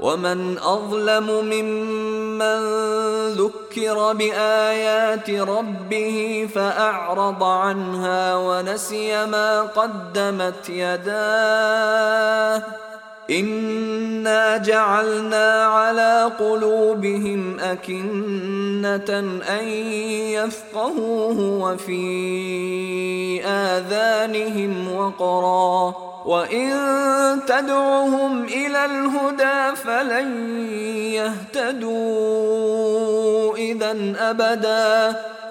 ومن أظلم ممن ذكر بآيات ربه فأعرض عنها ونسي ما قدمت يداه إنا جعلنا على قلوبهم أكنة أن يفقهوه وفي آذانهم وقرا وإن تدعهم إلى الهدى فلن يهتدوا إذا أبدا